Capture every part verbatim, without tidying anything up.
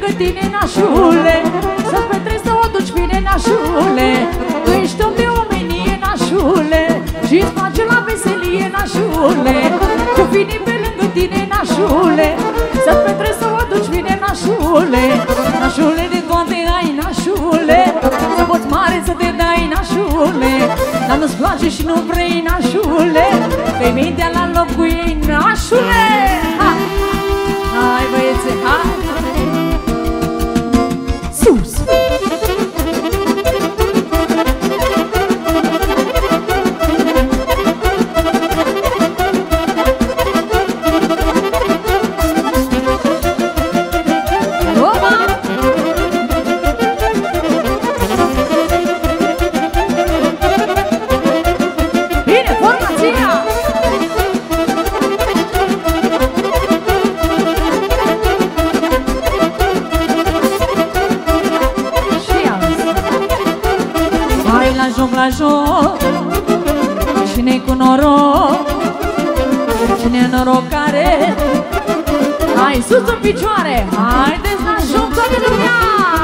lângă tine, nașule, să-ți petreci, să o duci bine, nașule. Tu ești om de omenie, nașule, și-ți face la veselie, nașule. Cu finii pe lângă tine, nașule, să-ți petreci, să o duci bine, nașule. Nașule, de toate ai, nașule, să poți mare să te dai, nașule. Dar nu-ți place și nu vrei, nașule, că-i mintea la loc cu ei, nașule. Ha! Hai băiețe, hai! Sus! La joc, cine-i cu noroc, cine norocare, hai sus în picioare, haideți la joc toată lumea!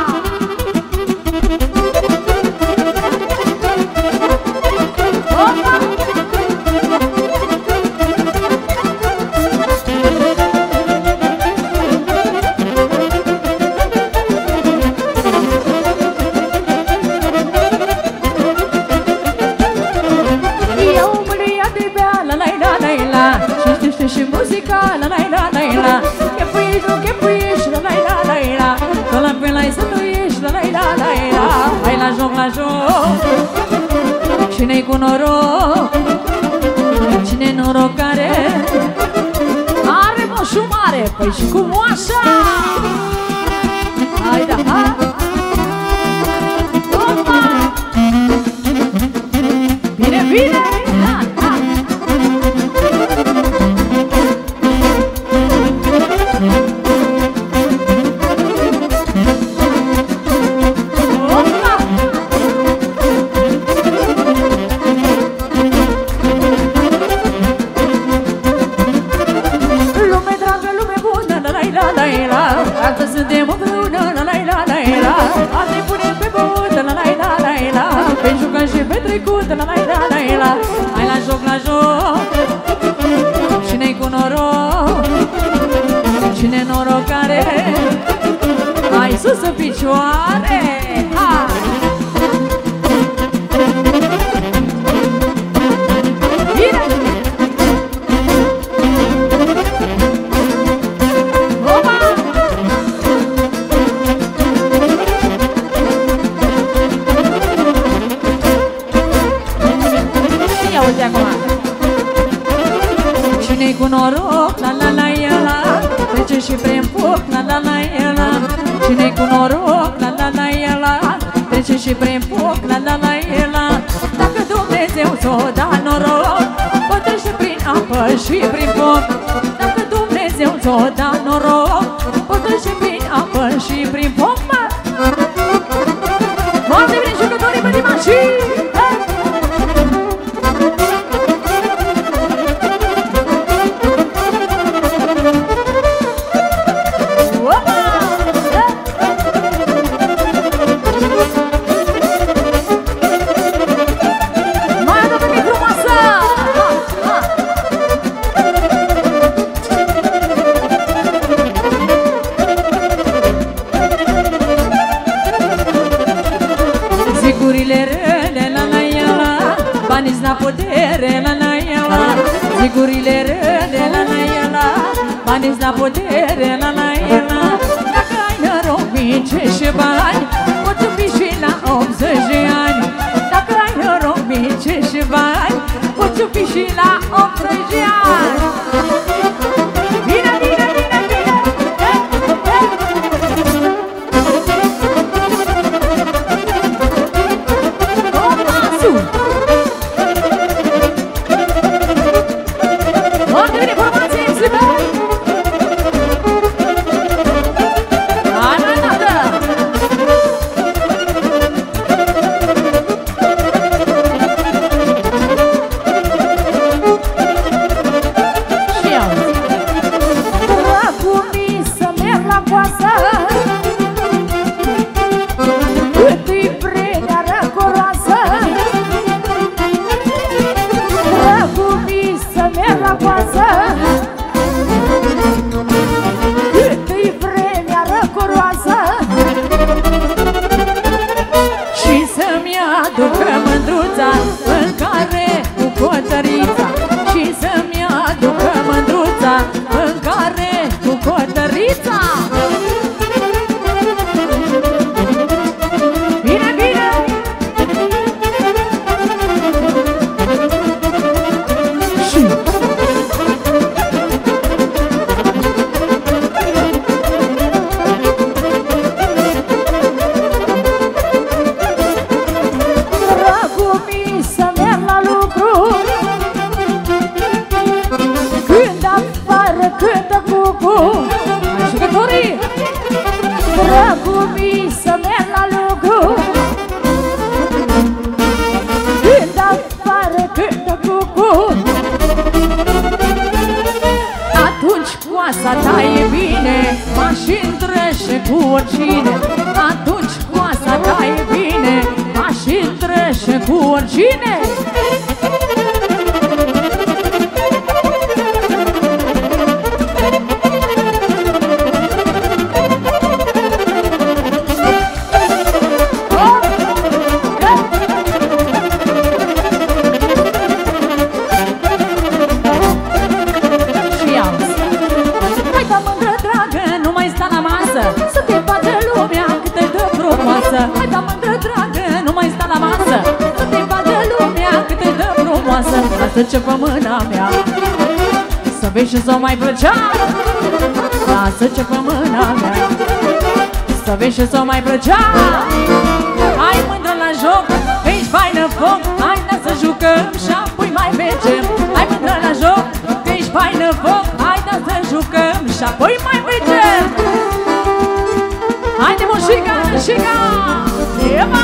Opa! Și muzica, la la la la la, che puiești, nu che puiești, la la la la la, că la pe la să nu ești, la la la la la. Hai la joc, la joc, cine-i cu noroc, cine norocare, are moșul mare, păi și cu moașa. Hai da, hai! Opa! Bine, bine! Hai la joc, la joc, cine-i cu noroc, cine norocare, hai sus în picioare, hai! Bine! Opa! Ia uite acum! Cine-i cu noroc, la la la la, trece și prin foc, la la la la. Cine-i cu noroc, la la la la, trece și prin foc, la la la la. Dacă Dumnezeu ți-o da noroc, o trece prin apă și prin foc. Dacă Dumnezeu ți-o da noroc, o trece prin apă și prin foc, mă! Foarte bine, jucătorii pe mașini! Sigurile râde, la la la, bani-ți la putere, la la la. Dacă ai noroc, mince și bani, poți fi și la optzeci de ani. Dacă ai noroc, mince și bani, poți fi și la optzeci de ani. Bine, bine, bine, bine! O pasul! frumoasă și să-mi aducă mândruța mâncare cu cotărița, și să-mi aducă mândruța mâncare cu cotărița. Bine, bine! Și dragul mi să merg la lucru, când afară cântă cucu. Hai, jucătorii! Dragul mi să merg la lucru, când afară cântă cucu. Atunci coasa ta e bine, m-aș întrește cu oricine. Atunci coasa ta e bine, m-aș întrește cu oricine. Hai da mândră dragă, nu mai sta la masă, să te vadă lumea cât te dă frumoasă. Lasă ce pe mâna mea, să vezi și s-o mai plăcea. Lasă ce pe mâna mea, să vezi și s-o mai plăcea. Hai mândră la joc, că ești faină foc. Hai da să jucăm și apoi mai mergem. Hai mândră la joc, că ești faină foc. Hai da să jucăm și apoi mai mergem. Haide, moșica, moșica! Eva!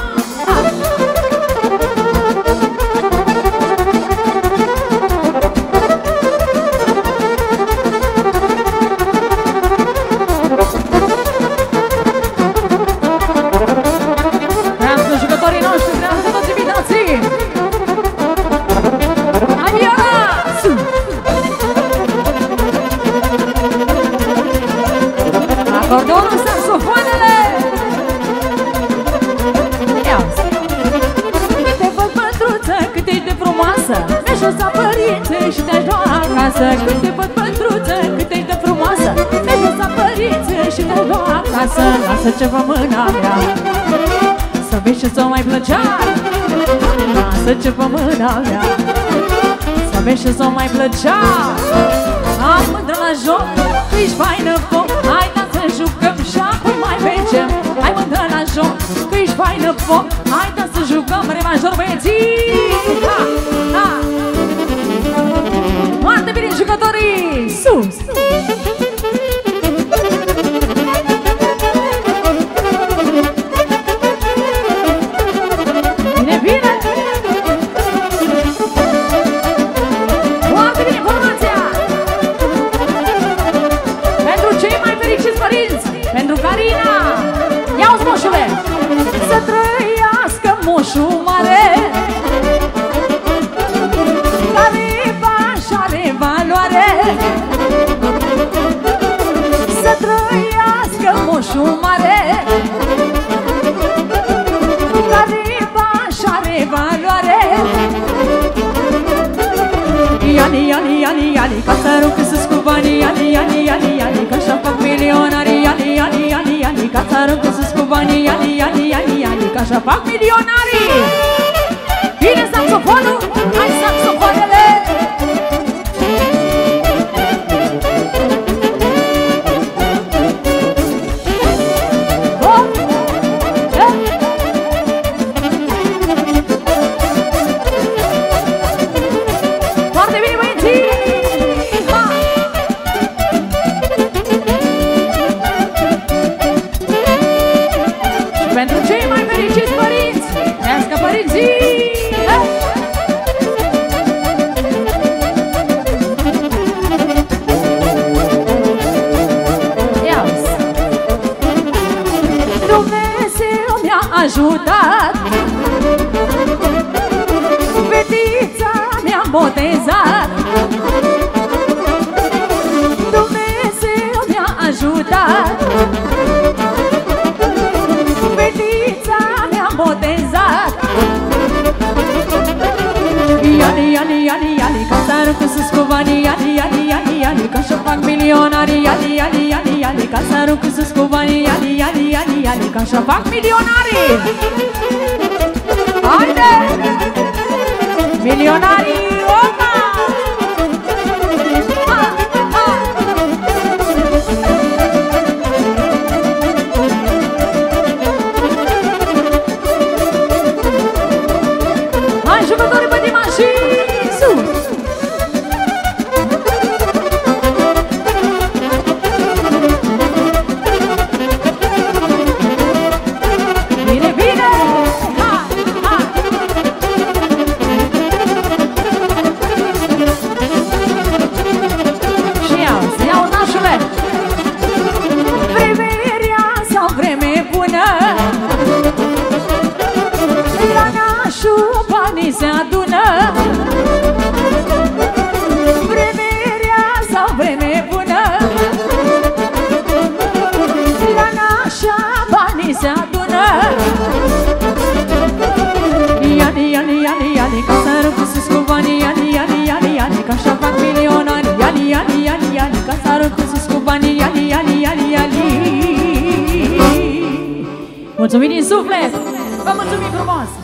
Vreau jucătorii noștri, vreau toți invitații! Hai, Viola! Acordonul, saxofoanele! Ia-ți! Cât te văd, mândruță, cât ești de frumoasă, mi-aș lăsa părinții și te-aș lua acasă. Cât te văd, mândruță, cât ești de frumoasă, mi-aș lăsa părinții și te-aș lua acasă. Lasă ceva mâna mea, să vezi ce s-o mai plăcea. Lasă ceva mâna mea, să vezi ce s-o mai plăcea. Hai mândră la joc, că ești faină foc. Hai da să jucăm și apoi mai mergem. Hai mândră la joc, că ești faină foc. Hai da să jucăm re major, băieții. Ha, ha. Foarte bine, jucătorii, sus! Bine, bine! Foarte bine, formația! Pentru cei mai fericiți părinți, pentru Carina, ia-uzi, moșule! Să trăiască moșul mare, care și are valoare. Să trăiască moșul mare, care și are valoare. Iani, iani, iani, iani, ca să rând cu banii. Iani, iani, iani, iani, că așa fac milionari. Iani, iani, iani, iani, ca să rând cu banii. Iani, iani, iani, iani, că așa fac milionari. Bine saxofonul, hai saxofonele! Oh! Eh! Foarte bine, băieții! Ha! Și pentru cei mai fericiți părinți, trească părinții! Dumnezeu mi-a ajutat, fetița mi-a botezat. Dumnezeu mi-a ajutat, iali, iali, iali, iali, ca să arunc sus cu banii, iali, iali, iali, iali, ca să fac milionari, iali, iali, iali, iali, ca să arunc sus cu banii, iali, iali, iali, iali, ca să fac milionari. Haide! Milionari, opa! Jucătorii pe Dima și sus! Bine, bine! Ha, ha! Și iau, să iau nașule! Vreme rea sau vreme bună, la nașul banii se adună. Vreme rea sau vreme bună, la nașa banii se adună. Iali, iali, iali, iali, ca să arunc sus cu banii, iali, iali, iali, iali, ca să fac milionari. Iali, iali, iali, iali, ca să arunc sus cu banii, iali, iali, iali, iali. Mulțumim din suflet! Vă mulțumim frumos!